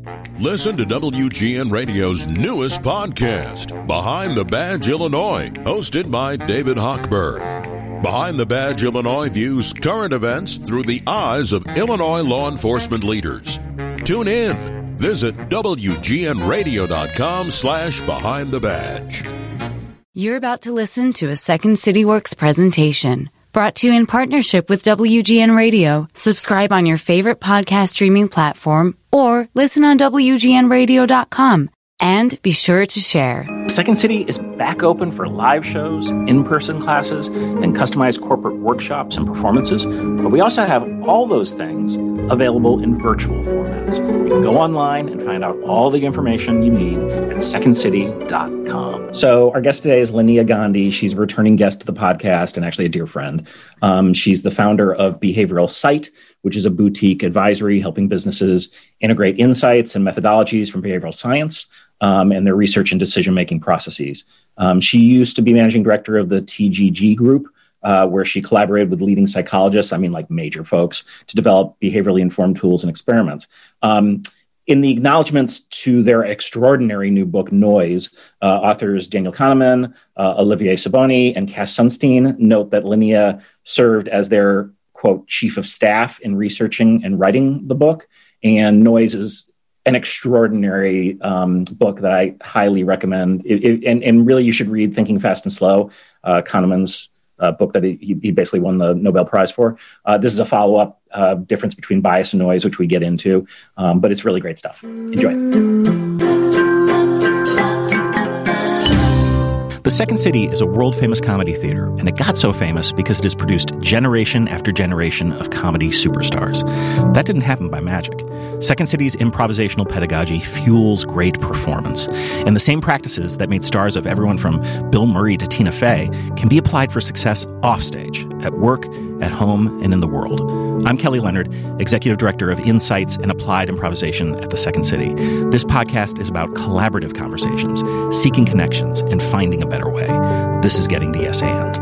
Listen to WGN Radio's newest podcast, Behind the Badge Illinois, hosted by David Hochberg. Behind the Badge Illinois views current events through the eyes of Illinois law enforcement leaders. Tune in. Visit WGNRadio.com/Behind the Badge. You're about to listen to a Second City Works presentation brought to you in partnership with WGN Radio. Subscribe on your favorite podcast streaming platform or listen on WGNRadio.com. And be sure to share. Second City is back open for live shows, in-person classes, and customized corporate workshops and performances. But we also have all those things available in virtual formats. You can go online and find out all the information you need at secondcity.com. So our guest today is Linnea Gandhi. She's a returning guest to the podcast and actually a dear friend. She's the founder of Behavioral Sight, which is a boutique advisory helping businesses integrate insights and methodologies from behavioral science and their research and decision-making processes. She used to be managing director of the TGG Group, where she collaborated with leading psychologists, like major folks, to develop behaviorally informed tools and experiments. In the acknowledgments to their extraordinary new book, Noise, authors Daniel Kahneman, Olivier Saboni, and Cass Sunstein note that Linnea served as their, quote, chief of staff in researching and writing the book. And Noise is an extraordinary book that I highly recommend. And really, you should read Thinking Fast and Slow, Kahneman's book that he basically won the Nobel Prize for. This is a follow-up, difference between bias and noise, which we get into. But it's really great stuff. Enjoy it. The Second City is a world-famous comedy theater, and it got so famous because it has produced generation after generation of comedy superstars. That didn't happen by magic. Second City's improvisational pedagogy fuels great performance, and the same practices that made stars of everyone from Bill Murray to Tina Fey can be applied for success offstage, at work, at home, and in the world. I'm Kelly Leonard, Executive Director of Insights and Applied Improvisation at the Second City. This podcast is about collaborative conversations, seeking connections, and finding a better way. This is Getting to Yes And.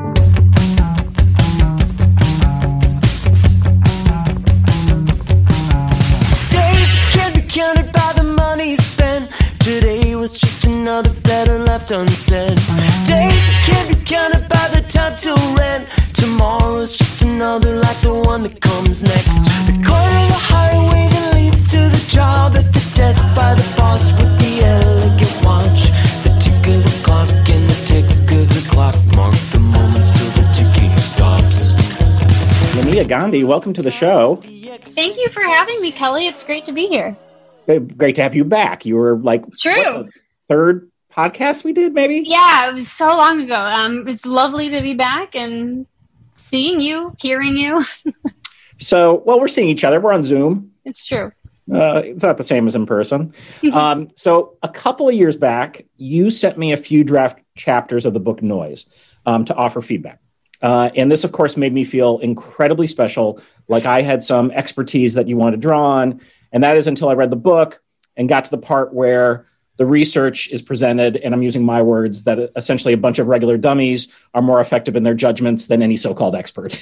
Days can't be counted by the money spent. Today was just another letter left unsaid. Days can't be counted by the time till rent. Tomorrow's just another like the one that comes next. The corner of the highway that leads to the job, at the desk by the boss with the elegant watch. The tick of the clock and the tick of the clock mark the moments till the ticking stops. Linnea Gandhi, welcome to the show. Thank you for having me, Kelly. It's great to be here. Great to have you back. You were True. The third podcast we did, maybe? Yeah, it was so long ago. It's lovely to be back and seeing you, hearing you. So, we're seeing each other. We're on Zoom. It's true. It's not the same as in person. So a couple of years back, you sent me a few draft chapters of the book Noise to offer feedback. And this, of course, made me feel incredibly special, like I had some expertise that you wanted to draw on. And that is until I read the book and got to the part where the research is presented, and I'm using my words, that essentially a bunch of regular dummies are more effective in their judgments than any so-called expert.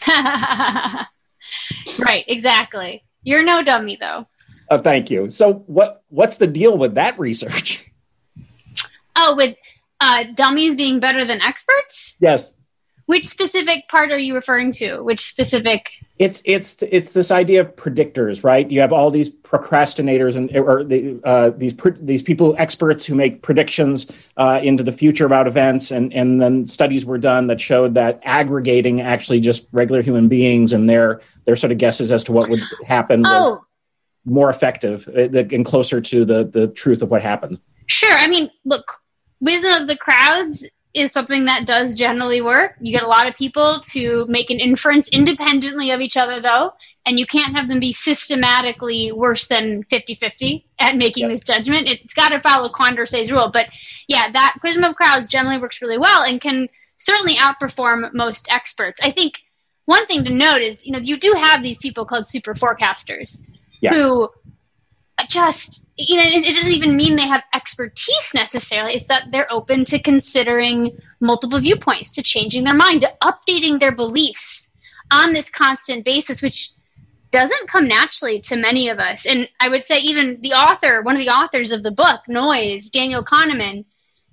Right, exactly. You're no dummy, though. Thank you. So what's the deal with that research? Oh, with dummies being better than experts? Yes. Which specific part are you referring to? Which specific? It's this idea of predictors, right? You have all these procrastinators these people, experts who make predictions into the future about events, and then studies were done that showed that aggregating actually just regular human beings and their sort of guesses as to what would happen was more effective and closer to the truth of what happened. Sure. I mean, look, wisdom of the crowds is something that does generally work. You get a lot of people to make an inference independently of each other, though, and you can't have them be systematically worse than 50-50 at making this judgment. It's got to follow Condorcet's rule. But yeah, that wisdom of crowds generally works really well and can certainly outperform most experts. I think one thing to note is, you do have these people called super forecasters who just, it doesn't even mean they have expertise necessarily. It's that they're open to considering multiple viewpoints, to changing their mind, to updating their beliefs on this constant basis, which doesn't come naturally to many of us. And I would say even one of the authors of the book, Noise, Daniel Kahneman,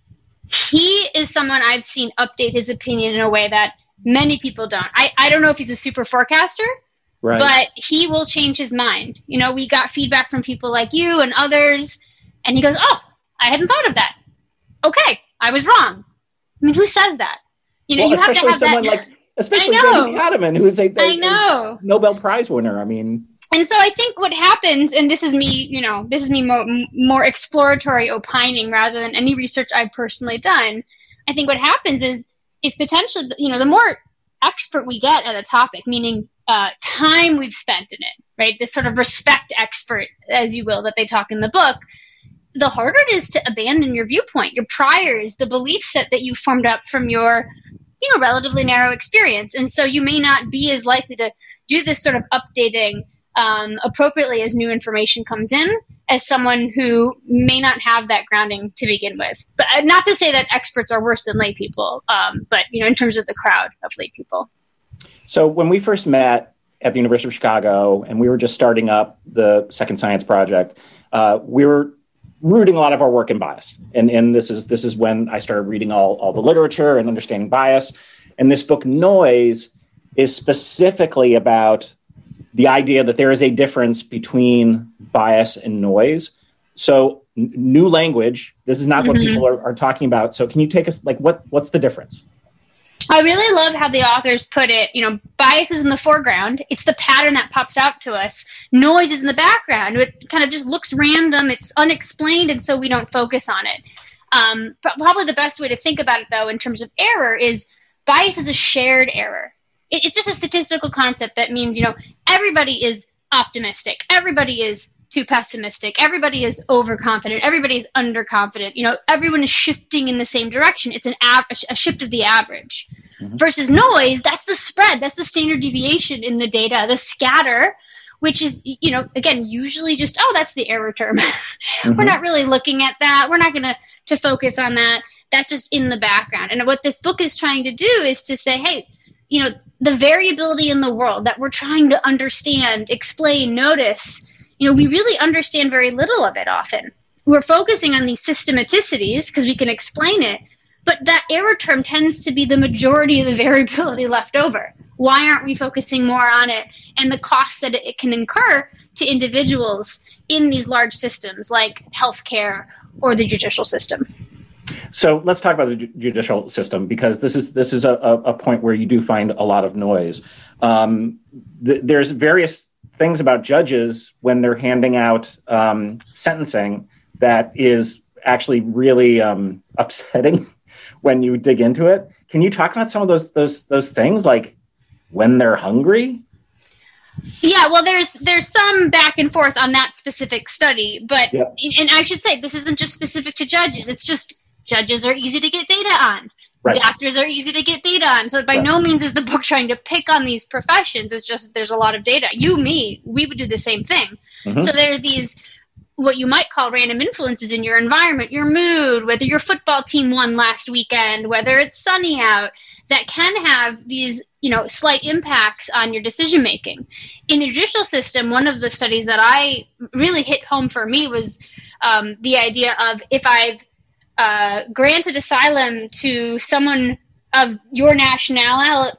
he is someone I've seen update his opinion in a way that many people don't. I don't know if he's a super forecaster, right, but he will change his mind. We got feedback from people like you and others, and he goes, oh, I hadn't thought of that. Okay, I was wrong. I mean, who says that? You have to have that. Especially Daniel Kahneman, who is a Nobel Prize winner. I mean, and so I think what happens, and this is me more exploratory opining rather than any research I've personally done. I think what happens is potentially, the more expert we get at a topic, meaning time we've spent in it, right? This sort of respect expert, as you will, that they talk in the book, the harder it is to abandon your viewpoint, your priors, the belief set that you formed up from your relatively narrow experience. And so you may not be as likely to do this sort of updating appropriately as new information comes in as someone who may not have that grounding to begin with. But not to say that experts are worse than lay people, but in terms of the crowd of lay people. So when we first met at the University of Chicago and we were just starting up the Second Science Project, we were rooting a lot of our work in bias. And this is when I started reading all the literature and understanding bias. And this book, Noise, is specifically about the idea that there is a difference between bias and noise. So new language, this is not what people are talking about. So can you take us, what's the difference? I really love how the authors put it, bias is in the foreground. It's the pattern that pops out to us. Noise is in the background. It kind of just looks random. It's unexplained, and so we don't focus on it. Probably the best way to think about it, though, in terms of error is bias is a shared error. It's just a statistical concept that means, everybody is optimistic. Everybody is too pessimistic. Everybody is overconfident. Everybody is underconfident. Everyone is shifting in the same direction. It's a shift of the average. Versus noise, that's the spread. That's the standard deviation in the data, the scatter, which is, again, usually just, that's the error term. We're not really looking at that. We're not going to focus on that. That's just in the background. And what this book is trying to do is to say, hey, the variability in the world that we're trying to understand, explain, notice, we really understand very little of it often. We're focusing on these systematicities because we can explain it, but that error term tends to be the majority of the variability left over. Why aren't we focusing more on it and the costs that it can incur to individuals in these large systems like healthcare or the judicial system? So let's talk about the judicial system, because this is a point where you do find a lot of noise. There's various things about judges when they're handing out sentencing that is actually really upsetting when you dig into it. Can you talk about some of those things, like when they're hungry? Yeah, well, there's some back and forth on that specific study, but and I should say this isn't just specific to judges. It's just judges are easy to get data on. Right. Doctors are easy to get data on. So by no means is the book trying to pick on these professions. It's just there's a lot of data. We would do the same thing. So there are these, what you might call random influences in your environment, your mood, whether your football team won last weekend, whether it's sunny out, that can have these, slight impacts on your decision making. In the judicial system, one of the studies that I really hit home for me was the idea of if I've granted asylum to someone of your nationality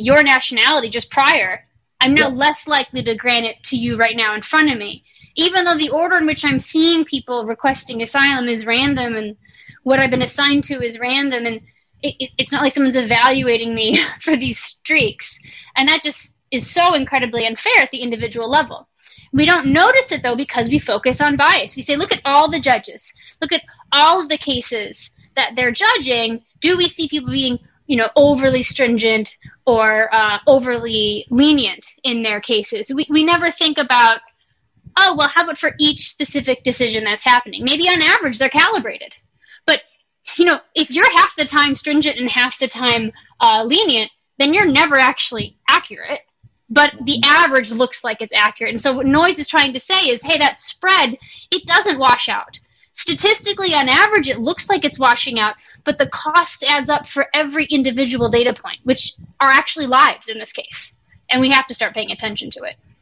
just prior, I'm now less likely to grant it to you right now in front of me. Even though the order in which I'm seeing people requesting asylum is random and what I've been assigned to is random, and it's not like someone's evaluating me for these streaks. And that just is so incredibly unfair at the individual level. We don't notice it, though, because we focus on bias. We say, look at all the judges. Look at all of the cases that they're judging. Do we see people being, overly stringent or overly lenient in their cases? We never think about, how about for each specific decision that's happening? Maybe on average, they're calibrated. But, if you're half the time stringent and half the time lenient, then you're never actually accurate. But the average looks like it's accurate. And so what Noise is trying to say is, hey, that spread, it doesn't wash out. Statistically, on average, it looks like it's washing out, but the cost adds up for every individual data point, which are actually lives in this case. And we have to start paying attention to it.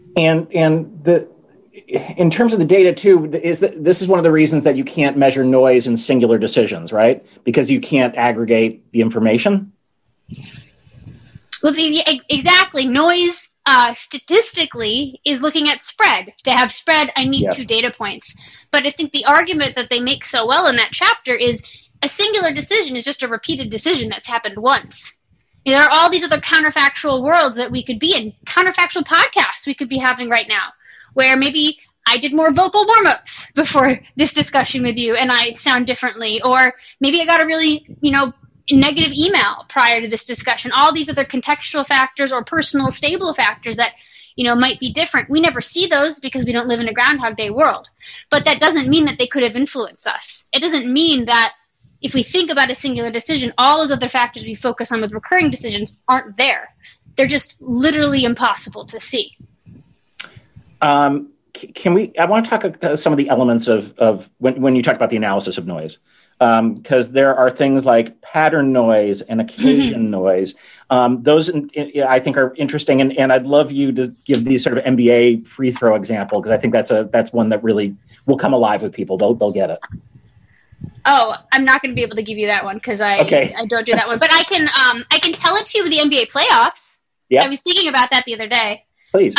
And in terms of the data too, this is one of the reasons that you can't measure noise in singular decisions, right? Because you can't aggregate the information. Well, exactly. Noise statistically is looking at spread. To have spread, I need 2 data points. But I think the argument that they make so well in that chapter is a singular decision is just a repeated decision that's happened once. There are all these other counterfactual worlds that we could be in, counterfactual podcasts we could be having right now, where maybe I did more vocal warm-ups before this discussion with you and I sound differently, or maybe I got a really, negative email prior to this discussion. All these other contextual factors or personal stable factors that, might be different. We never see those because we don't live in a Groundhog Day world. But that doesn't mean that they could have influenced us. It doesn't mean that if we think about a singular decision, all those other factors we focus on with recurring decisions aren't there. They're just literally impossible to see. I want to talk some of the elements of when you talk about the analysis of noise, because there are things like pattern noise and occasion noise. Those I think are interesting, and I'd love you to give these sort of NBA free throw example, because I think that's one that really will come alive with people. They'll get it. Oh, I'm not going to be able to give you that one because I don't do that one. But I can tell it to you with the NBA playoffs. Yeah. I was thinking about that the other day. Please.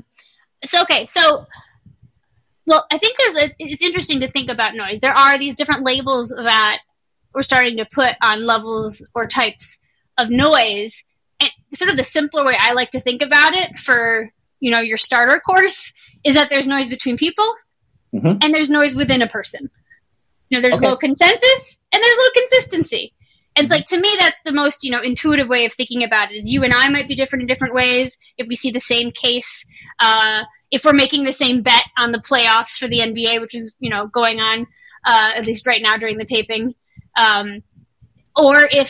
Well, I think it's interesting to think about noise. There are these different labels that we're starting to put on levels or types of noise. And sort of the simpler way I like to think about it for, your starter course is that there's noise between people and there's noise within a person. There's low consensus and there's low consistency. And it's like, to me, that's the most, intuitive way of thinking about it is you and I might be different in different ways. If we see the same case, if we're making the same bet on the playoffs for the NBA, which is, going on, at least right now during the taping, or if,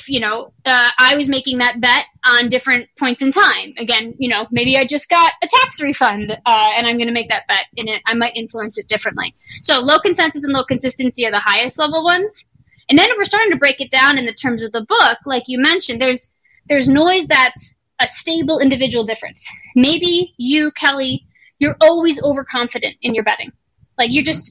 I was making that bet on different points in time. Again, maybe I just got a tax refund, and I'm going to make that bet in it. I might influence it differently. So low consensus and low consistency are the highest level ones. And then if we're starting to break it down in the terms of the book, like you mentioned, there's noise that's a stable individual difference. Maybe you, Kelly, you're always overconfident in your betting. Like you're just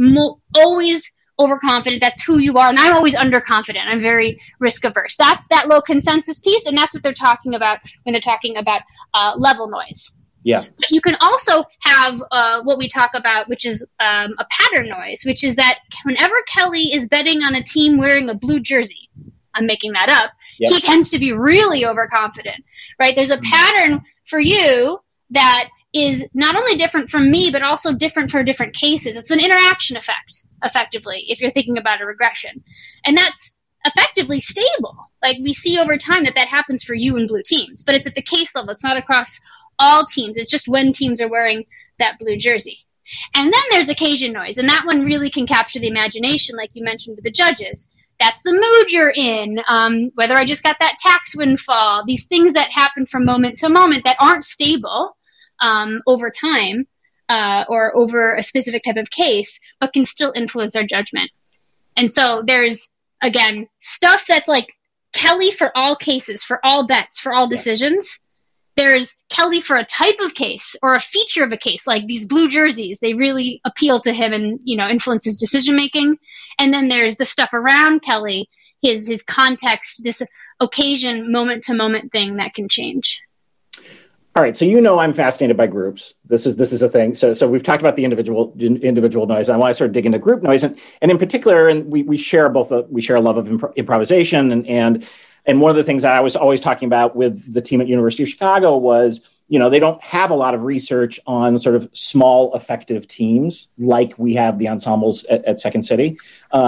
always overconfident. That's who you are. And I'm always underconfident. I'm very risk averse. That's that low consensus piece. And that's what they're talking about when they're talking about level noise. Yeah. But you can also have what we talk about, which is a pattern noise, which is that whenever Kelly is betting on a team wearing a blue jersey, I'm making that up, he tends to be really overconfident, right? There's a pattern for you that is not only different from me, but also different for different cases. It's an interaction effect, effectively, if you're thinking about a regression. And that's effectively stable. Like we see over time that happens for you and blue teams, but it's at the case level. It's not across all teams. It's just when teams are wearing that blue jersey. And then there's occasion noise, and that one really can capture the imagination, like you mentioned with the judges. That's the mood you're in, whether I just got that tax windfall, these things that happen from moment to moment that aren't stable over time or over a specific type of case, but can still influence our judgment. And so there's, again, stuff that's like Kelly for all cases, for all bets, for all decisions. There's Kelly for a type of case or a feature of a case, like these blue jerseys. They really appeal to him and, influence his decision-making. And then there's the stuff around Kelly, his context, this occasion, moment-to-moment thing that can change. All right. So, I'm fascinated by groups. This is a thing. So we've talked about the individual noise. I want to sort of dig into group noise. And in particular, and we share we share a love of improvisation and one of the things that I was always talking about with the team at University of Chicago was, they don't have a lot of research on sort of small, effective teams like we have the ensembles at Second City.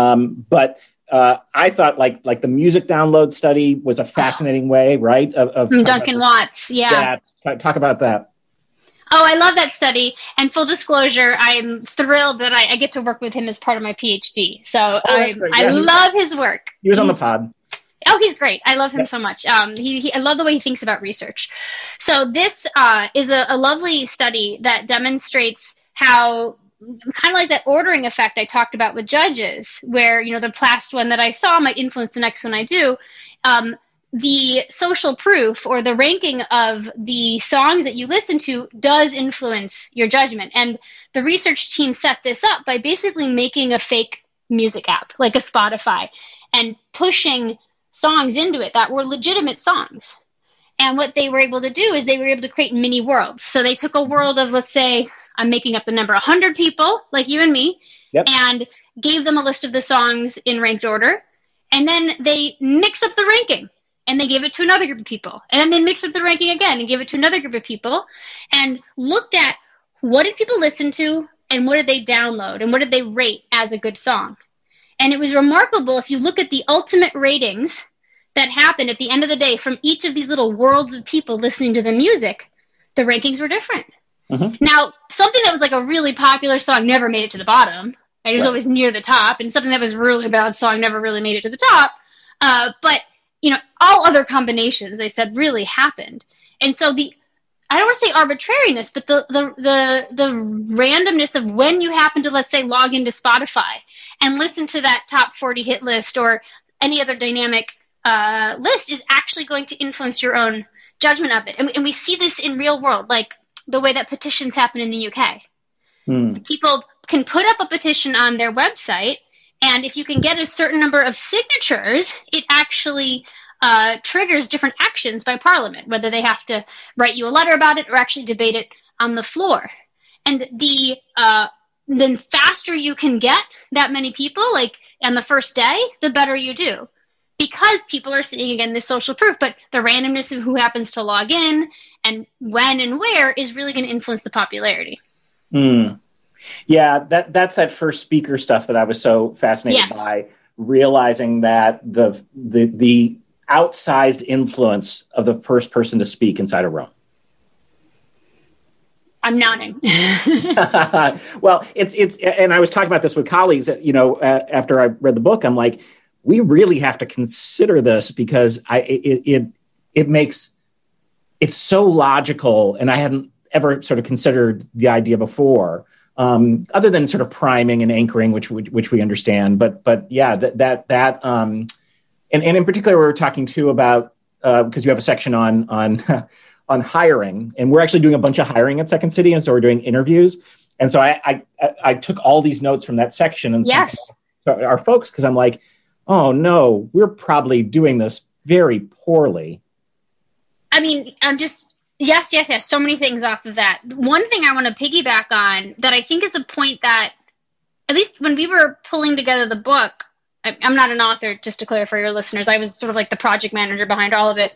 But I thought like the music download study was a fascinating way, right? Of Duncan Watts. Yeah. Talk about that. Oh, I love that study. And full disclosure, I'm thrilled that I get to work with him as part of my PhD. So I love his work. He was on the pod. Oh, he's great. I love him so much. I love the way he thinks about research. So this is a lovely study that demonstrates how, kind of like that ordering effect I talked about with judges, where, the last one that I saw might influence the next one I do. the social proof or the ranking of the songs that you listen to does influence your judgment. And the research team set this up by basically making a fake music app, like a Spotify, and pushing songs into it that were legitimate songs. And what they were able to do is they were able to create mini worlds. So they took a world of, let's say, I'm making up the number, 100 people, like you and me, and gave them a list of the songs in ranked order. And then they mixed up the ranking. And they gave it to another group of people. And then they mixed up the ranking again and gave it to another group of people and looked at what did people listen to and what did they download and what did they rate as a good song. And it was remarkable if you look at the ultimate ratings that happened at the end of the day from each of these little worlds of people listening to the music, the rankings were different. Mm-hmm. Now, something that was like a really popular song never made it to the bottom. Right? It was always near the top. And something that was a really bad song never really made it to the top. But all other combinations, they said, really happened. And so I don't want to say arbitrariness, but the randomness of when you happen to, let's say, log into Spotify and listen to that top 40 hit list or any other dynamic list is actually going to influence your own judgment of it. And we see this in real world, like the way that petitions happen in the UK. People can put up a petition on their website, and if you can get a certain number of signatures, it actually triggers different actions by Parliament, whether they have to write you a letter about it or actually debate it on the floor. And the faster you can get that many people, like on the first day, the better you do. Because people are seeing, again, this social proof, but the randomness of who happens to log in and when and where is really going to influence the popularity. Yeah, that's that first speaker stuff that I was so fascinated by, realizing that the outsized influence of the first person to speak inside a room. I'm nodding. Well, it's and I was talking about this with colleagues that, after I read the book, I'm like, we really have to consider this because it makes it so logical, and I hadn't ever sort of considered the idea before. Other than sort of priming and anchoring, which we understand, but yeah, that and in particular, we were talking too about because you have a section on hiring, and we're actually doing a bunch of hiring at Second City, and so we're doing interviews, and so I took all these notes from that section and sent to our folks because I'm like, oh no, we're probably doing this very poorly. I mean, Yes. So many things off of that. One thing I want to piggyback on that I think is a point that, at least when we were pulling together the book, I'm not an author, just to clarify for your listeners. I was sort of like the project manager behind all of it.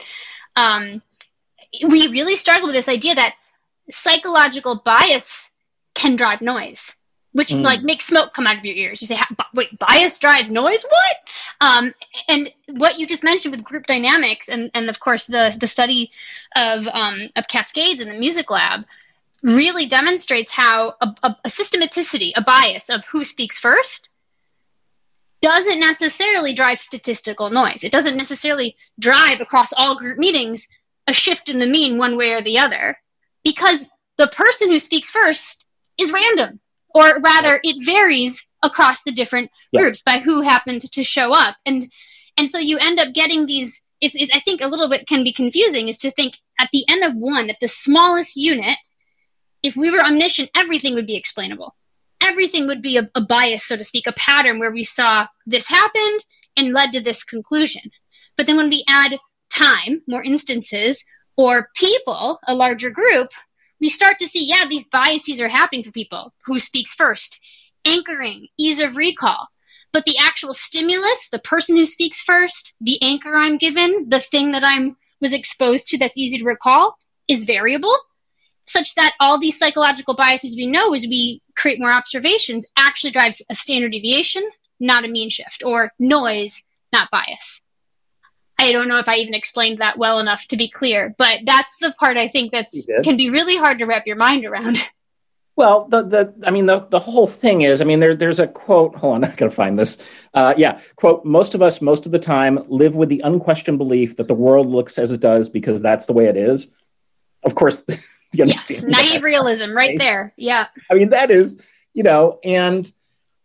We really struggled with this idea that psychological bias can drive noise, which makes smoke come out of your ears. You say, wait, bias drives noise? What? And what you just mentioned with group dynamics and of course the study of Cascades in the Music Lab really demonstrates how a systematicity, a bias of who speaks first doesn't necessarily drive statistical noise. It doesn't necessarily drive across all group meetings a shift in the mean one way or the other, because the person who speaks first is random. Or rather, it varies across the different groups by who happened to show up. And so you end up getting these, I think a little bit can be confusing, is to think at the end of one, at the smallest unit, if we were omniscient, everything would be explainable. Everything would be a bias, so to speak, a pattern where we saw this happened and led to this conclusion. But then when we add time, more instances, or people, a larger group, we start to see, these biases are happening for people. Who speaks first? Anchoring, ease of recall. But the actual stimulus, the person who speaks first, the anchor I'm given, the thing that I was exposed to that's easy to recall, is variable, such that all these psychological biases we know as we create more observations actually drives a standard deviation, not a mean shift, or noise, not bias. I don't know if I even explained that well enough to be clear, but that's the part I think can be really hard to wrap your mind around. Well, the whole thing is, there's a quote, hold on, I gotta find this. Quote, most of us, most of the time, live with the unquestioned belief that the world looks as it does because that's the way it is. Of course, you understand. Naive realism right there. Yeah. That is, and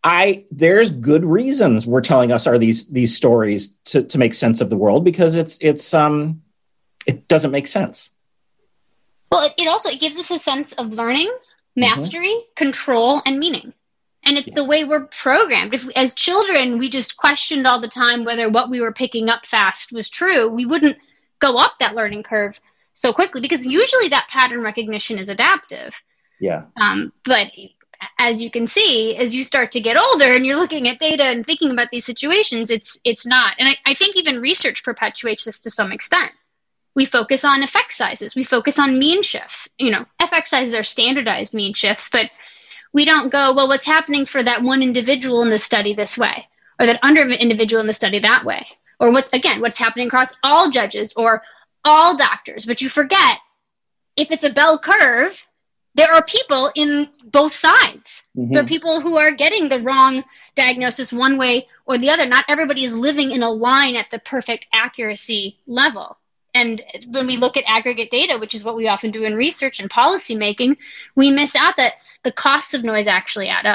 there's good reasons we're telling us these stories to make sense of the world, because it doesn't make sense. Well, it gives us a sense of learning, mastery, control, and meaning. And it's the way we're programmed. If as children we just questioned all the time whether what we were picking up fast was true, we wouldn't go up that learning curve so quickly, because usually that pattern recognition is adaptive. Yeah. But as you can see, as you start to get older and you're looking at data and thinking about these situations, it's not. And I think even research perpetuates this to some extent. We focus on effect sizes. We focus on mean shifts. Effect sizes are standardized mean shifts, but we don't go, well, what's happening for that one individual in the study this way, or that under individual in the study that way, or what's happening across all judges or all doctors. But you forget, if it's a bell curve, there are people in both sides. There are people who are getting the wrong diagnosis one way or the other. Not everybody is living in a line at the perfect accuracy level. And when we look at aggregate data, which is what we often do in research and policy making, we miss out that the costs of noise actually add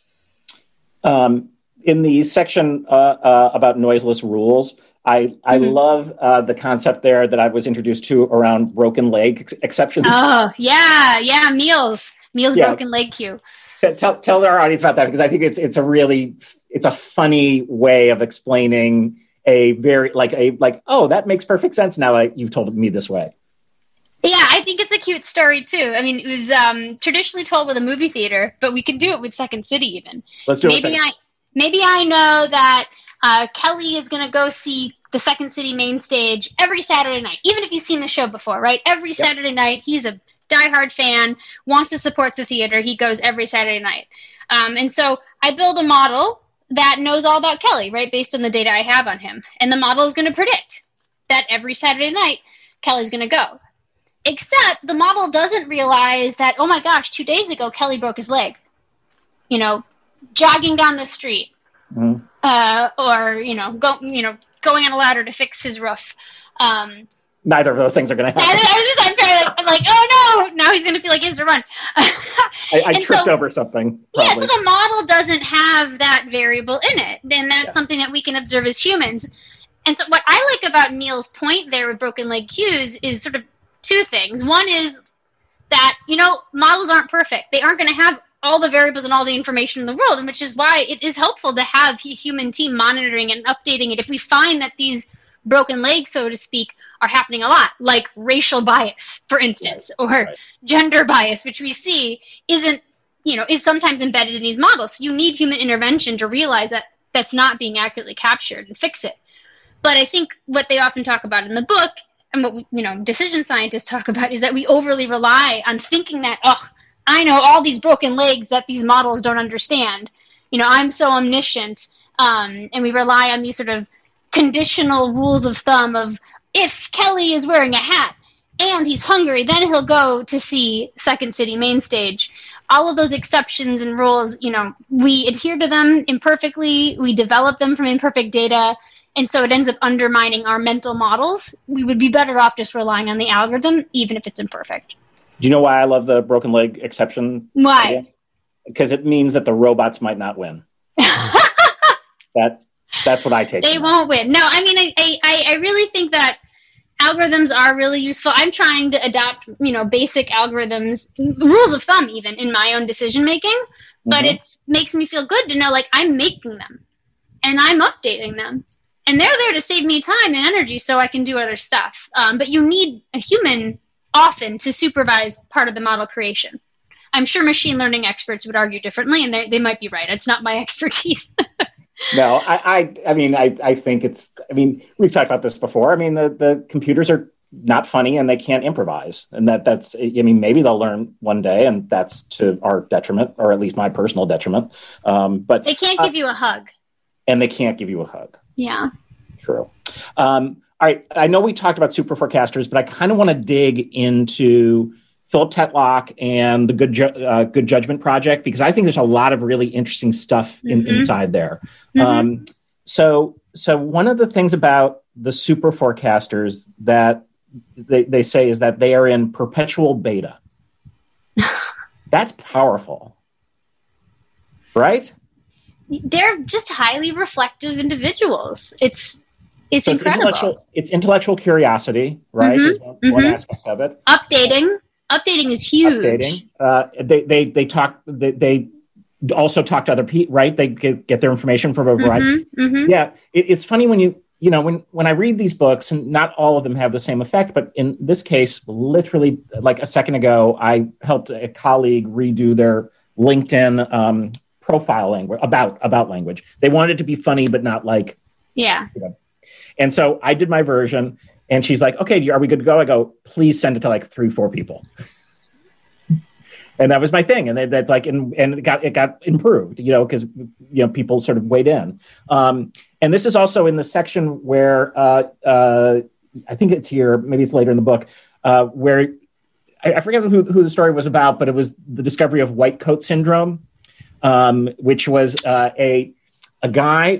up. In the section about noiseless rules, I love the concept there that I was introduced to around broken leg exceptions. Oh, yeah, Meals broken leg cue. Tell our audience about that, because I think it's a funny way of explaining a very oh, that makes perfect sense now you've told me this way. Yeah, I think it's a cute story too. I mean, it was traditionally told with a movie theater, but we could do it with Second City even. Let's do it. Maybe I know that Kelly is going to go see the Second City main stage every Saturday night, even if he's seen the show before, right? Every Saturday night, he's a diehard fan, wants to support the theater. He goes every Saturday night. And so I build a model that knows all about Kelly, right, based on the data I have on him. And the model is going to predict that every Saturday night, Kelly's going to go. Except the model doesn't realize that, oh my gosh, 2 days ago, Kelly broke his leg, jogging down the street, or, going on a ladder to fix his roof. Neither of those things are going to happen. I'm like, oh no, now he's going to feel like he has to run. I tripped over something. Probably. Yeah, so the model doesn't have that variable in it, and that's something that we can observe as humans. And so what I like about Neil's point there with broken leg cues is sort of two things. One is that, models aren't perfect. They aren't going to have all the variables and all the information in the world, and which is why it is helpful to have a human team monitoring and updating it if we find that these broken legs, so to speak, are happening a lot, like racial bias, for instance, or gender bias, which we see is sometimes embedded in these models. So you need human intervention to realize that that's not being accurately captured and fix it. But I think what they often talk about in the book, and what decision scientists talk about, is that we overly rely on thinking that, I know all these broken legs that these models don't understand. I'm so omniscient, and we rely on these sort of conditional rules of thumb of, if Kelly is wearing a hat and he's hungry, then he'll go to see Second City main stage. All of those exceptions and rules, we adhere to them imperfectly. We develop them from imperfect data. And so it ends up undermining our mental models. We would be better off just relying on the algorithm, even if it's imperfect. Do you know why I love the broken leg exception? Why? Idea? Because it means that the robots might not win. That's what I take. They won't win. No, I mean, I really think that algorithms are really useful. I'm trying to adopt, basic algorithms, rules of thumb even, in my own decision making. But it makes me feel good to know, I'm making them and I'm updating them. And they're there to save me time and energy so I can do other stuff. But you need a human often to supervise part of the model creation. I'm sure machine learning experts would argue differently, and they might be right. It's not my expertise. No, I think we've talked about this before. I mean, the computers are not funny and they can't improvise. And that's maybe they'll learn one day, and that's to our detriment, or at least my personal detriment. But they can't give you a hug. And they can't give you a hug. Yeah. True. All right. I know we talked about super forecasters, but I kind of want to dig into Philip Tetlock and the Good Judgment Project, because I think there's a lot of really interesting stuff inside there. So one of the things about the super forecasters that they say is that they are in perpetual beta. That's powerful, right? they're just highly reflective individuals. It's incredible. It's intellectual curiosity, right? Is one aspect of it. Updating is huge. They also talk to other people, right? They get their information from a variety. Yeah, it's funny when I read these books, and not all of them have the same effect, but in this case, literally like a second ago, I helped a colleague redo their LinkedIn profile language about language. They wanted it to be funny, but not like, And so I did my version, and she's like, okay, are we good to go? I go, please send it to like 3-4 people. And that was my thing. And that's like, and it got improved, because, people sort of weighed in. And this is also in the section where I think it's here, maybe it's later in the book, where I forget who the story was about, but it was the discovery of white coat syndrome, which was a guy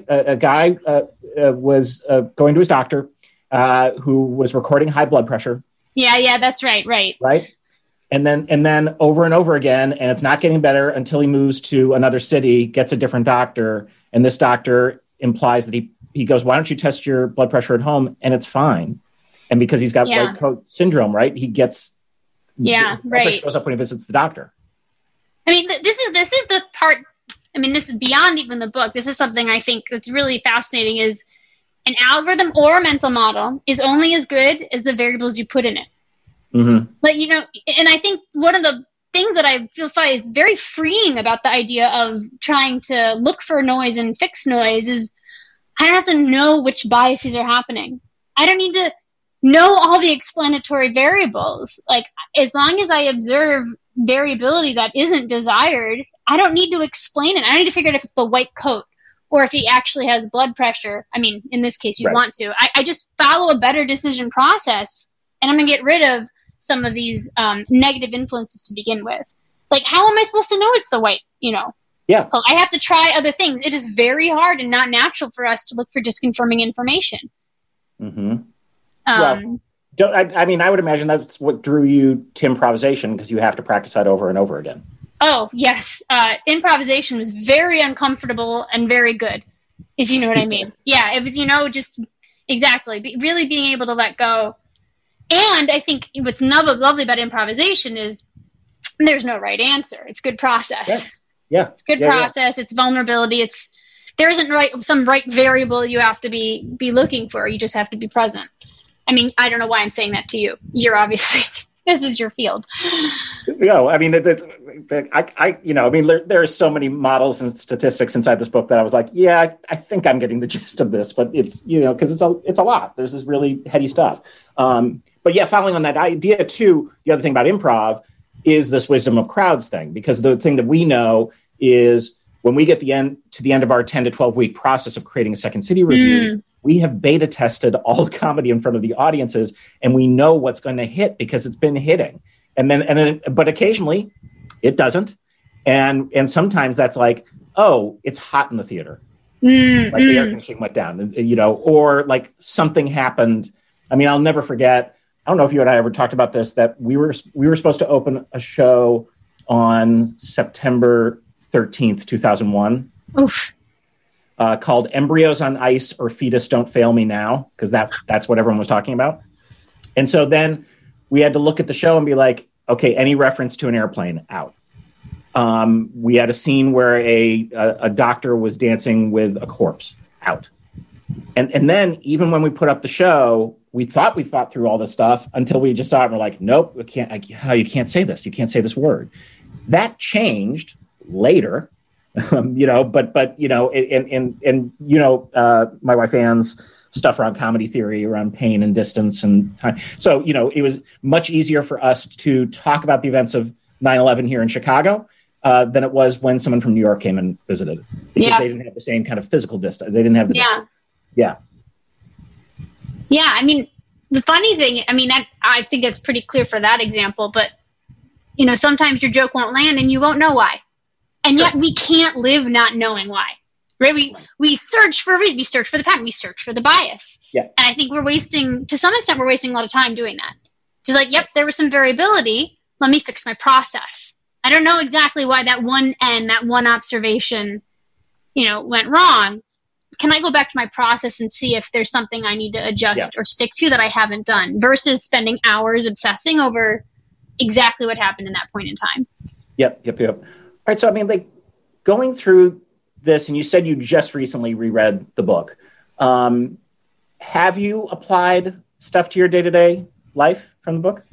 was going to his doctor who was recording high blood pressure. Yeah, that's right. Right. And then over and over again, and it's not getting better until he moves to another city, gets a different doctor, and this doctor implies that he goes, why don't you test your blood pressure at home? And it's fine. And because he's got white coat syndrome, right? He gets right. Goes up when he visits the doctor. I mean, this is the part. I mean, this is beyond even the book. This is something I think that's really fascinating. Is an algorithm or a mental model is only as good as the variables you put in it. But and I think one of the things that I feel is very freeing about the idea of trying to look for noise and fix noise is I don't have to know which biases are happening. I don't need to know all the explanatory variables. Like, as long as I observe variability that isn't desired, I don't need to explain it. I don't need to figure out if it's the white coat or if he actually has blood pressure. I mean, in this case, you want to. I just follow a better decision process, and I'm going to get rid of some of these negative influences to begin with. Like, how am I supposed to know it's the white, Yeah. I have to try other things. It is very hard and not natural for us to look for disconfirming information. I would imagine that's what drew you to improvisation, because you have to practice that over and over again. Oh, yes. Improvisation was very uncomfortable and very good, if you know what I mean. Yeah, it was, just exactly. Really being able to let go. And I think what's lovely about improvisation is there's no right answer. It's good process. Yeah. It's good process. It's vulnerability. There isn't some right variable you have to be looking for. You just have to be present. I mean, I don't know why I'm saying that to you. You're obviously, this is your field. I mean, there are so many models and statistics inside this book that I was like, I think I'm getting the gist of this, but it's, because it's a lot. There's this really heady stuff. But following on that idea too, the other thing about improv is this wisdom of crowds thing, because the thing that we know is when we get to the end of our 10 to 12 week process of creating a Second City review, we have beta tested all the comedy in front of the audiences, and we know what's going to hit because it's been hitting. But occasionally it doesn't. And sometimes that's like, oh, it's hot in the theater. Like the air conditioning went down, or like something happened. I mean, I'll never forget. I don't know if you and I ever talked about this, that we were supposed to open a show on September 13th, 2001. Oof. Called Embryos on Ice or Fetus Don't Fail Me Now, because that's what everyone was talking about. And so then we had to look at the show and be like, okay, any reference to an airplane, out. We had a scene where a doctor was dancing with a corpse, out. And then even when we put up the show, we thought through all this stuff until we just saw it and we're like, nope, you can't say this. You can't say this word. That changed later, but my wife Anne's stuff around comedy theory, around pain and distance and time. So, it was much easier for us to talk about the events of 9/11 here in Chicago than it was when someone from New York came and visited, because they didn't have the same kind of physical distance. They didn't have the distance. Yeah, I mean, the funny thing, I think it's pretty clear for that example, but, sometimes your joke won't land and you won't know why. And yet we can't live not knowing why, right? We search for a reason, we search for the pattern, we search for the bias. Yeah. And I think to some extent, we're wasting a lot of time doing that. Just like, yep, there was some variability, let me fix my process. I don't know exactly why that one observation, went wrong, can I go back to my process and see if there's something I need to adjust or stick to that I haven't done, versus spending hours obsessing over exactly what happened in that point in time. Yep. All right. So, I mean, like, going through this, and you said you just recently reread the book. Have you applied stuff to your day-to-day life from the book?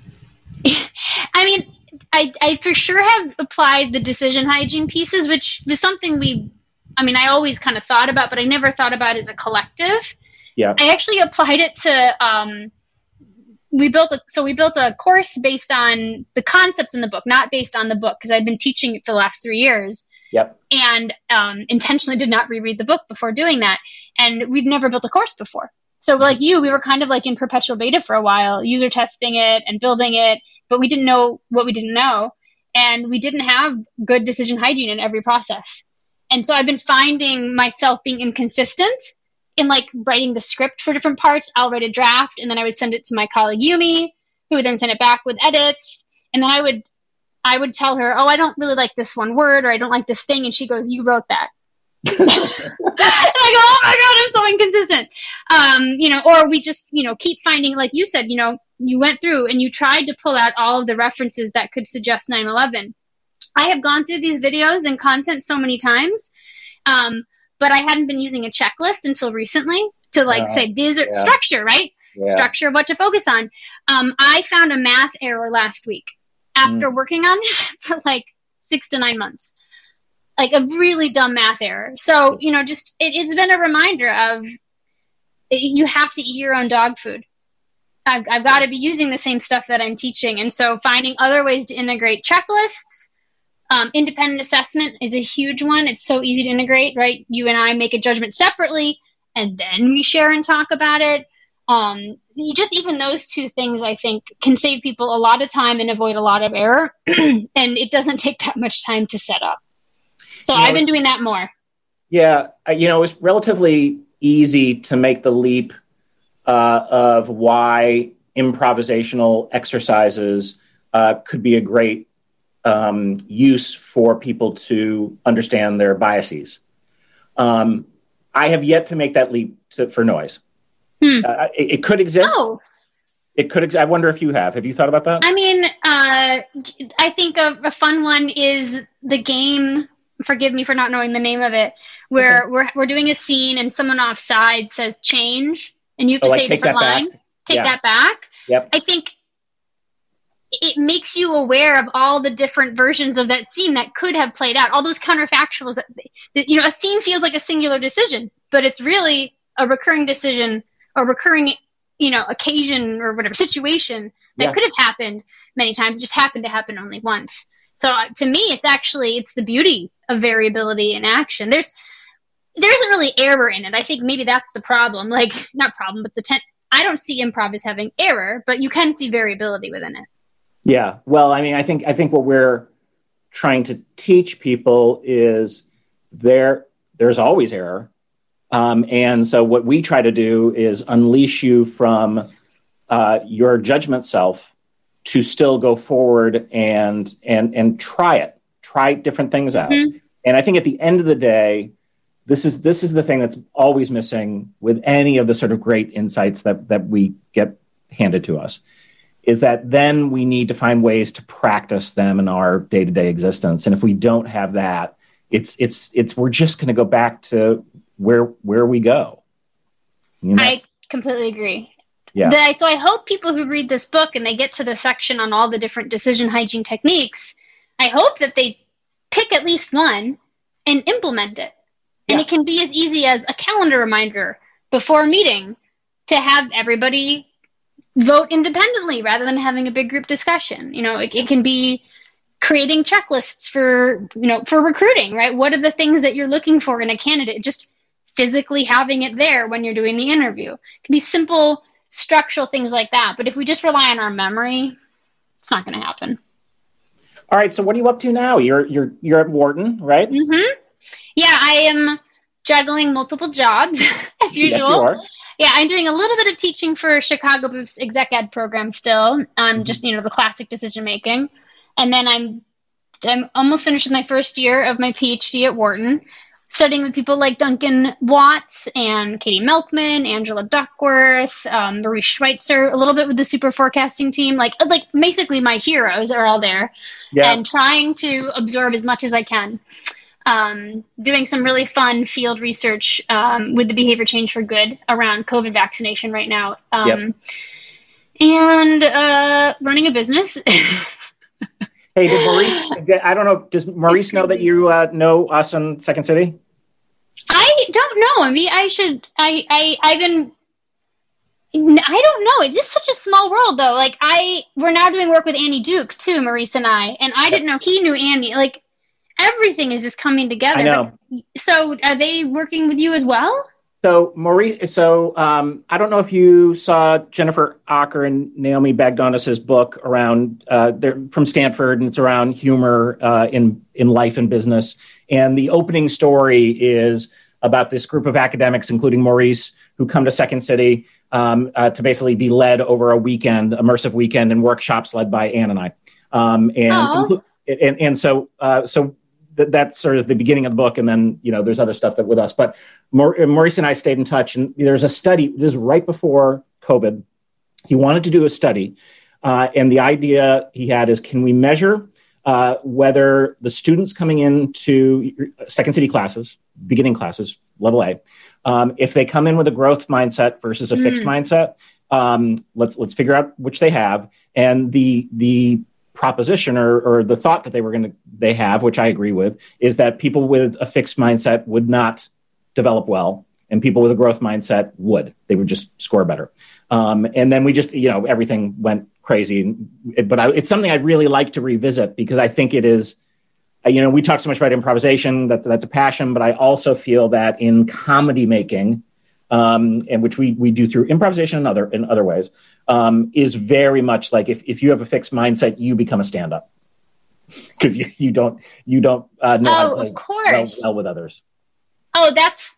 I mean, I for sure have applied the decision hygiene pieces, which was something I always kind of thought about, but I never thought about as a collective. Yeah. I actually applied it to, we built a course based on the concepts in the book, not based on the book, because I'd been teaching it for the last 3 years. Yep. And intentionally did not reread the book before doing that. And we've never built a course before. So like you, we were kind of like in perpetual beta for a while, user testing it and building it, but we didn't know what we didn't know. And we didn't have good decision hygiene in every process. And so I've been finding myself being inconsistent in like writing the script for different parts. I'll write a draft and then I would send it to my colleague Yumi, who would then send it back with edits. And then I would tell her, oh, I don't really like this one word, or I don't like this thing. And she goes, you wrote that. And I go, oh my God, I'm so inconsistent. Or we just, keep finding, like you said, you went through and you tried to pull out all of the references that could suggest 9/11. I have gone through these videos and content so many times, but I hadn't been using a checklist until recently to say, these are structure, right? Yeah. Structure of what to focus on. I found a math error last week after working on this for like 6 to 9 months. Like a really dumb math error. So, it's been a reminder of you have to eat your own dog food. I've got to be using the same stuff that I'm teaching. And so finding other ways to integrate checklists, independent assessment is a huge one. It's so easy to integrate, right? You and I make a judgment separately and then we share and talk about it. Just even those two things, I think, can save people a lot of time and avoid a lot of error. And it doesn't take that much time to set up. So I've been doing that more. Yeah. It was relatively easy to make the leap of why improvisational exercises could be a great use for people to understand their biases. I have yet to make that leap for noise. It could exist. Oh. It could. I wonder if you have. Have you thought about that? I mean, I think a fun one is the game. Forgive me for not knowing the name of it. Where we're doing a scene and someone offside says change, and you have to say a different line. Take that back. Yep. I think it makes you aware of all the different versions of that scene that could have played out. All those counterfactuals that a scene feels like a singular decision, but it's really a recurring decision or recurring, occasion or whatever situation that could have happened many times. It just happened to happen only once. So to me, it's the beauty of variability in action. There isn't really error in it. I think maybe that's the problem. Like, not problem, but I don't see improv as having error, but you can see variability within it. Yeah. Well, I mean, I think what we're trying to teach people is there's always error. And so what we try to do is unleash you from your judgment self to still go forward and try different things out. Mm-hmm. And I think at the end of the day, this is the thing that's always missing with any of the sort of great insights that we get handed to us, is that then we need to find ways to practice them in our day-to-day existence. And if we don't have that, we're just going to go back to where we go. I completely agree. Yeah. So I hope people who read this book and they get to the section on all the different decision hygiene techniques, I hope that they pick at least one and implement it. And it can be as easy as a calendar reminder before a meeting to have everybody vote independently rather than having a big group discussion. It can be creating checklists for recruiting, right? What are the things that you're looking for in a candidate? Just physically having it there when you're doing the interview. It can be simple structural things like that. But if we just rely on our memory, it's not going to happen. All right. So what are you up to now? You're at Wharton, right? Mm-hmm. Yeah, I am juggling multiple jobs as usual. Yes, you are. Yeah, I'm doing a little bit of teaching for Chicago Booth's exec ed program still on just, the classic decision making. And then I'm almost finished with my first year of my PhD at Wharton. studying with people like Duncan Watts and Katie Milkman, Angela Duckworth, Marie Schweitzer, a little bit with the Super Forecasting team, like basically my heroes are all there, and trying to absorb as much as I can. Doing some really fun field research with the Behavior Change for Good around COVID vaccination right now, and running a business. Hey, did Maurice, I don't know, does Maurice know that you know us in Second City? I don't know. I mean, I don't know. It's just such a small world, though. Like, we're now doing work with Annie Duke, too, Maurice and I didn't know he knew Annie. Like, everything is just coming together. I know. So, are they working with you as well? So, Maurice, I don't know if you saw Jennifer Acker and Naomi Bagdonis's book around, they're from Stanford, and it's around humor in life and business. And the opening story is about this group of academics, including Maurice, who come to Second City to basically be led over a weekend, immersive weekend, and workshops led by Ann and I. So that's sort of the beginning of the book, and then there's other stuff that with us. But Maurice and I stayed in touch, and there's a study. This is right before COVID. He wanted to do a study, and the idea he had is, can we measure whether the students coming into Second City classes, beginning classes, level A, if they come in with a growth mindset versus a fixed mindset, let's figure out which they have, and the proposition or the thought that they have, which I agree with, is that people with a fixed mindset would not develop well, and people with a growth mindset would. They would just score better. And then we just, everything went crazy. But it's something I'd really like to revisit, because I think it is, we talk so much about improvisation, that's a passion, but I also feel that in comedy making, and which we do through improvisation and in other ways, is very much like if you have a fixed mindset, you become a stand-up, because you don't know how to play well with others. Oh,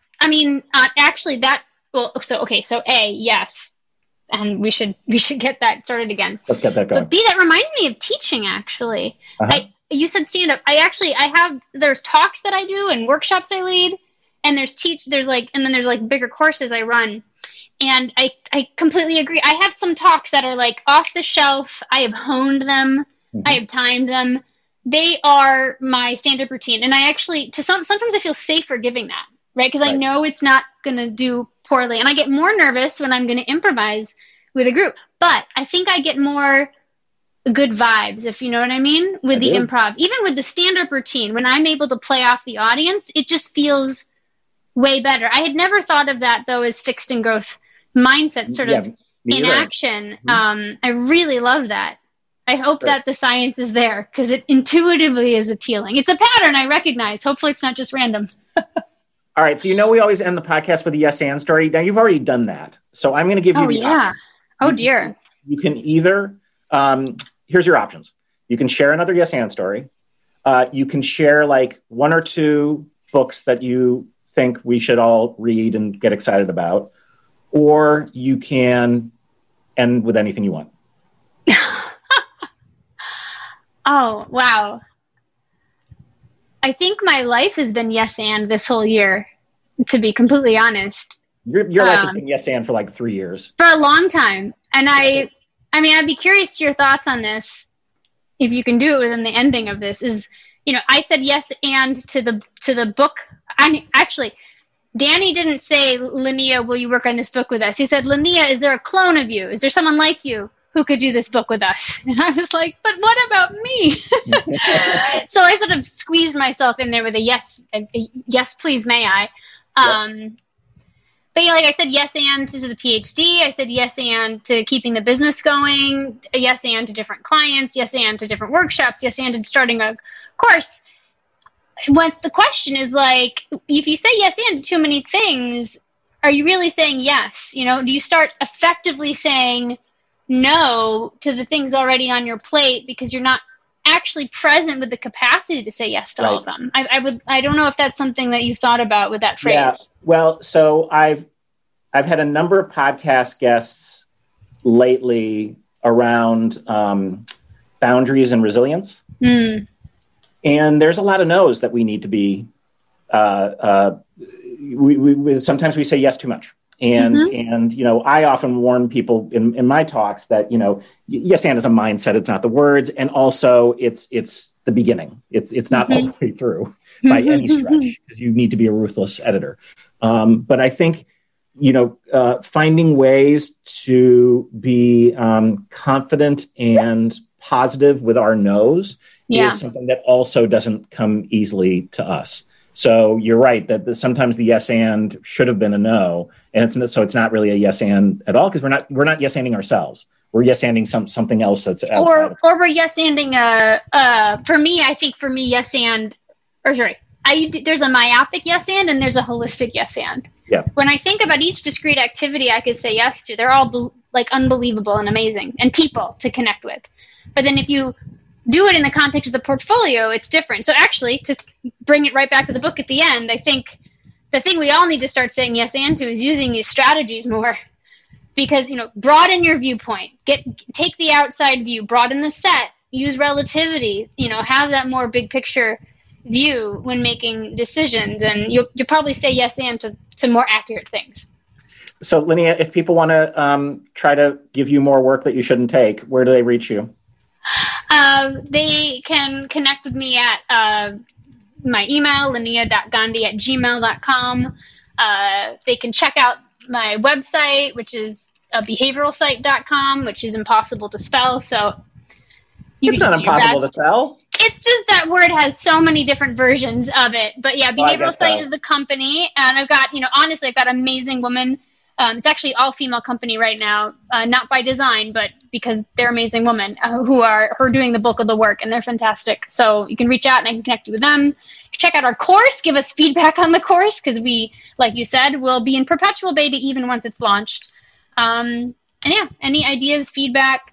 so A, yes, and we should get that started again. Let's get that going. But B, that reminded me of teaching. Actually, you said stand-up. There's talks that I do and workshops I lead. And there's bigger courses I run. And I completely agree. I have some talks that are like off the shelf. I have honed them. Mm-hmm. I have timed them. They are my stand-up routine. And I actually, sometimes I feel safer giving that, right? Because I know it's not going to do poorly. And I get more nervous when I'm going to improvise with a group. But I think I get more good vibes, if you know what I mean, with the improv. Even with the stand-up routine, when I'm able to play off the audience, it just feels way better. I had never thought of that, though, as fixed and growth mindset sort of in action. Mm-hmm. I really love that. I hope that the science is there, because it intuitively is appealing. It's a pattern I recognize. Hopefully it's not just random. All right. So, we always end the podcast with a yes and story. Now, you've already done that. So I'm going to give you option. Oh, dear. You can either, here's your options. You can share another yes and story. You can share like one or two books that you think we should all read and get excited about, or you can end with anything you want. Oh, wow. I think my life has been yes and this whole year, to be completely honest. Your life has been yes and for like 3 years. For a long time. And I'd be curious to your thoughts on this, if you can do it within the ending of this, is, I said yes and to the book. Actually, Danny didn't say, Linnea, will you work on this book with us? He said, Linnea, is there a clone of you? Is there someone like you who could do this book with us? And I was like, but what about me? So I sort of squeezed myself in there with a yes, please, may I? But like I said, yes and to the PhD. I said yes and to keeping the business going. Yes and to different clients. Yes and to different workshops. Yes and to starting a course. Once the question is like, if you say yes and to too many things, are you really saying yes? Do you start effectively saying no to the things already on your plate because you're not actually present with the capacity to say yes to all of them? I don't know if that's something that you thought about with that phrase. Yeah. Well, so I've had a number of podcast guests lately around boundaries and resilience. And there's a lot of no's that we need to be we sometimes we say yes too much. And I often warn people in my talks that, yes and is a mindset. It's not the words. And also it's the beginning. It's not all the way through by any stretch, because you need to be a ruthless editor. But I think, finding ways to be confident and positive with our no's is something that also doesn't come easily to us. So you're right that sometimes the yes and should have been a no, and it's not really a yes and at all, because we're not yes anding ourselves. We're yes anding something else that's outside. Or we're yes anding. For me, yes and. Or sorry, there's a myopic yes and there's a holistic yes and. Yeah. When I think about each discrete activity I could say yes to, they're all unbelievable and amazing, and people to connect with. But then if you do it in the context of the portfolio, it's different. So actually, to bring it right back to the book at the end, I think the thing we all need to start saying yes and to is using these strategies more. Because, broaden your viewpoint, take the outside view, broaden the set, use relativity, have that more big picture view when making decisions, and you'll probably say yes and to more accurate things. So, Linnea, if people want to try to give you more work that you shouldn't take, where do they reach you? They can connect with me at my email, linnea.gandhi@gmail.com. They can check out my website, which is behavioralsite.com, which is impossible to spell. So it's not impossible to spell. It's just that word has so many different versions of it. But yeah, Behavioral Site is the company. And I've got, honestly, I've got an amazing woman. It's actually all female company right now, not by design, but because they're amazing women who are doing the bulk of the work, and they're fantastic. So you can reach out and I can connect you with them. Check out our course, give us feedback on the course, because we, like you said, will be in perpetual beta even once it's launched. And yeah, any ideas, feedback,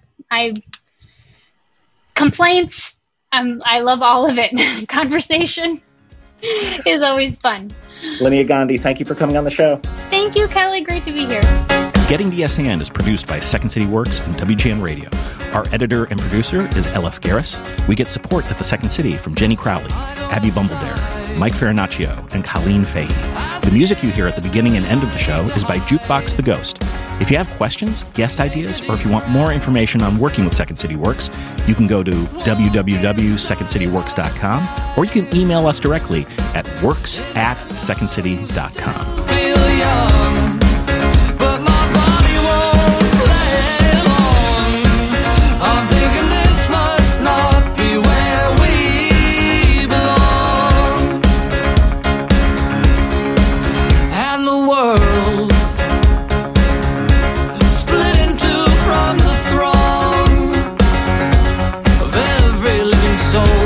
complaints, I love all of it. Conversation is always fun. Linnea Gandhi, thank you for coming on the show. Thank you, Kelly. Great to be here. Getting the Yes And is produced by Second City Works and WGN Radio. Our editor and producer is LF Garris. We get support at the Second City from Jenny Crowley, Abby Bumbledare, Mike Farinaccio, and Colleen Fahey. The music you hear at the beginning and end of the show is by Jukebox the Ghost. If you have questions, guest ideas, or if you want more information on working with Second City Works, you can go to www.secondcityworks.com, or you can email us directly at works@secondcity.com. Feel young, but my body won't play along. I'm thinking this must not be where we belong. And the world split in two from the throng of every living soul.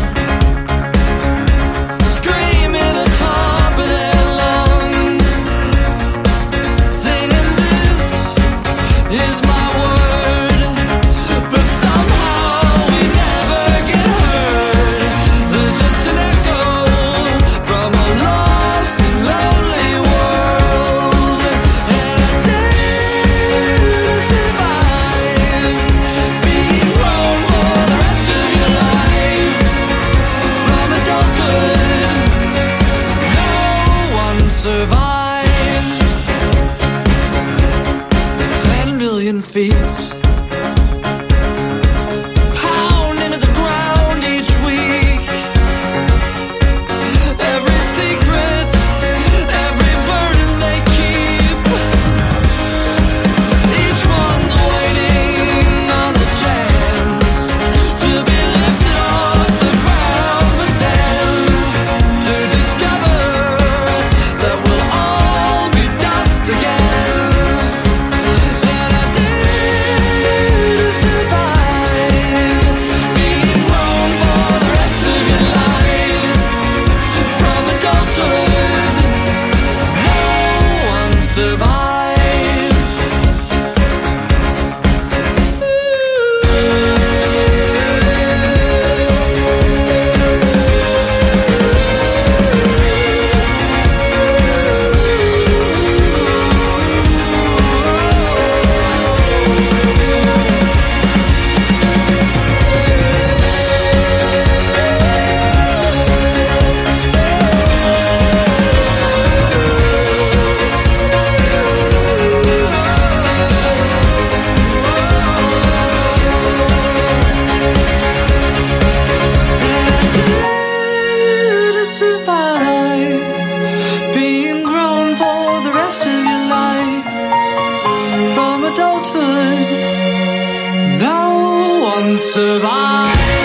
Survives 10 million feet, pound into the ground each week. Every secret, every burden they keep, each one's waiting on the chance to be lifted off the ground, but then to discover that we'll all be dust again. And I did survive.